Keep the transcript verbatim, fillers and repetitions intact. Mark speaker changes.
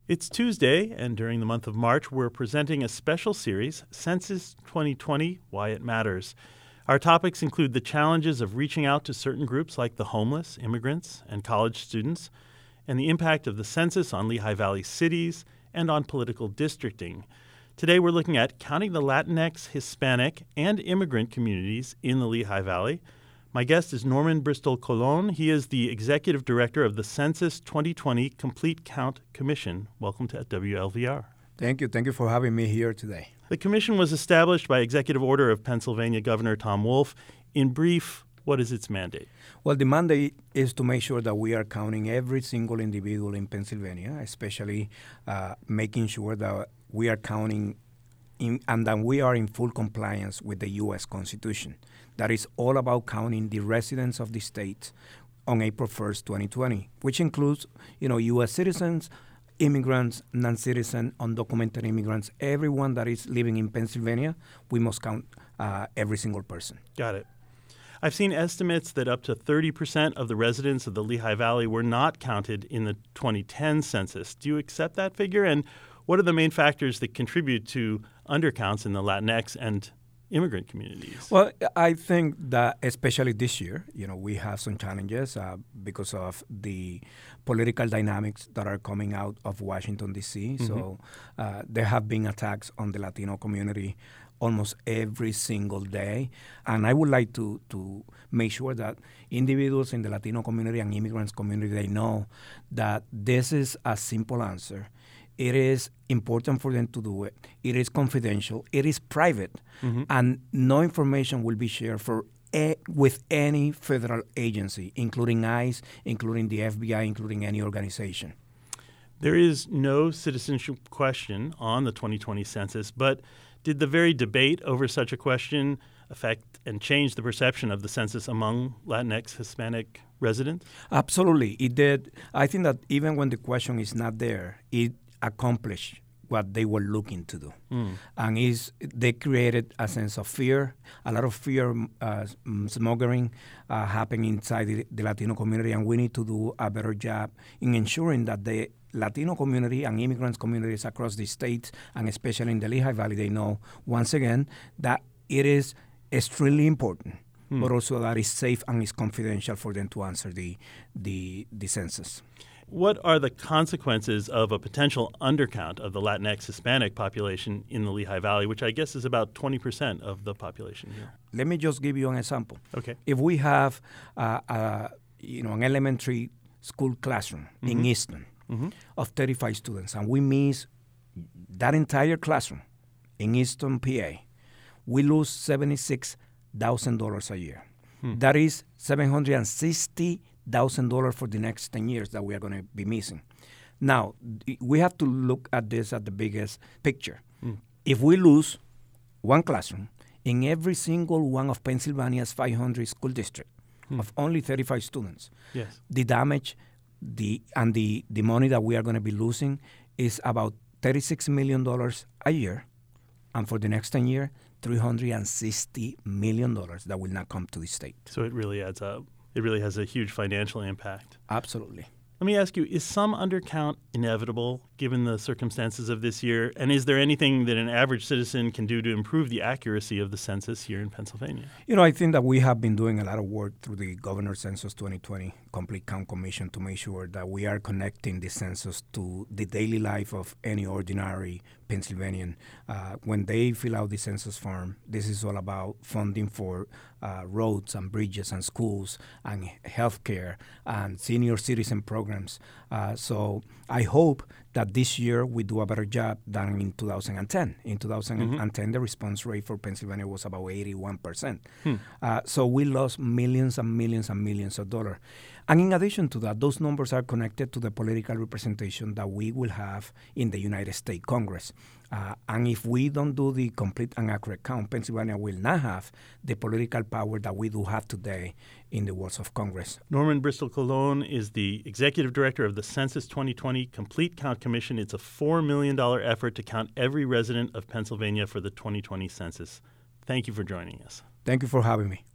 Speaker 1: It's Tuesday, and during the month of March, we're presenting a special series, Census twenty twenty, Why It Matters. Our topics include the challenges of reaching out to certain groups like the homeless, immigrants, and college students, and the impact of the census on Lehigh Valley cities and on political districting. Today, we're looking at counting the Latinx, Hispanic, and immigrant communities in the Lehigh Valley. My guest is Norman Bristol Colon. He is the Executive Director of the Census twenty twenty Complete Count Commission. Welcome to W L V R.
Speaker 2: Thank you. Thank you for having me here today.
Speaker 1: The commission was established by executive order of Pennsylvania Governor Tom Wolf. In brief, what is its mandate?
Speaker 2: Well, the mandate is to make sure that we are counting every single individual in Pennsylvania, especially uh, making sure that we are counting in, and that we are in full compliance with the U S Constitution. That is all about counting the residents of the state on April first, twenty twenty, which includes, you know, U S citizens, immigrants, non-citizen, undocumented immigrants, everyone that is living in Pennsylvania. We must count uh, every single person.
Speaker 1: Got it. I've seen estimates that up to thirty percent of the residents of the Lehigh Valley were not counted in the twenty ten census. Do you accept that figure? And what are the main factors that contribute to undercounts in the Latinx and immigrant communities?
Speaker 2: Well, I think that especially this year, you know, we have some challenges uh, because of the political dynamics that are coming out of Washington, D C Mm-hmm. So uh, there have been attacks on the Latino community almost every single day. And I would like to, to make sure that individuals in the Latino community and immigrants community, they know that this is a simple answer. It is important for them to do it. It is confidential. It is private. Mm-hmm. And no information will be shared for a, with any federal agency, including ICE, including the F B I, including any organization.
Speaker 1: There is no citizenship question on the twenty twenty census, but did the very debate over such a question affect and change the perception of the census among Latinx, Hispanic residents?
Speaker 2: Absolutely, it did. I think that even when the question is not there, it accomplished what they were looking to do. Mm. And is they created a sense of fear, a lot of fear uh, smothering uh, happening inside the, the Latino community, and we need to do a better job in ensuring that the Latino community and immigrants communities across the state, and especially in the Lehigh Valley, they know, once again, that it is extremely important, mm. but also that it's safe and it's confidential for them to answer the, the, the census.
Speaker 1: What are the consequences of a potential undercount of the Latinx Hispanic population in the Lehigh Valley, which I guess is about twenty percent of the population here?
Speaker 2: Let me just give you an example.
Speaker 1: Okay.
Speaker 2: If we have uh, uh, you know, an elementary school classroom mm-hmm. in Easton mm-hmm. of thirty-five students, and we miss that entire classroom in Easton, P A, we lose seventy-six thousand dollars a year. Hmm. That is seven hundred sixty thousand dollars for the next ten years that we are going to be missing. Now, we have to look at this at the biggest picture. Mm. If we lose one classroom in every single one of Pennsylvania's five hundred school districts mm. of only thirty-five students,
Speaker 1: yes.
Speaker 2: the damage the and the, the money that we are going to be losing is about thirty-six million dollars a year. And for the next ten years, three hundred sixty million dollars that will not come to the state.
Speaker 1: So it really adds up. It really has a huge financial impact.
Speaker 2: Absolutely.
Speaker 1: Let me ask you, is some undercount inevitable given the circumstances of this year? And is there anything that an average citizen can do to improve the accuracy of the census here in Pennsylvania?
Speaker 2: You know, I think that we have been doing a lot of work through the Governor's Census twenty twenty Complete Count Commission to make sure that we are connecting the census to the daily life of any ordinary Pennsylvanian. Uh, when they fill out the census form, this is all about funding for uh, roads and bridges and schools and health care and senior citizen programs. Uh, so I hope that this year we do a better job than in two thousand ten. In two thousand ten, mm-hmm. the response rate for Pennsylvania was about eighty-one percent. Hmm. Uh, so we lost millions and millions and millions of dollars. And in addition to that, those numbers are connected to the political representation that we will have in the United States Congress. Uh, and if we don't do the complete and accurate count, Pennsylvania will not have the political power that we do have today in the walls of Congress.
Speaker 1: Norman Bristol Colon is the executive director of the Census twenty twenty Complete Count Commission. It's a four million dollars effort to count every resident of Pennsylvania for the twenty twenty census. Thank you for joining us.
Speaker 2: Thank you for having me.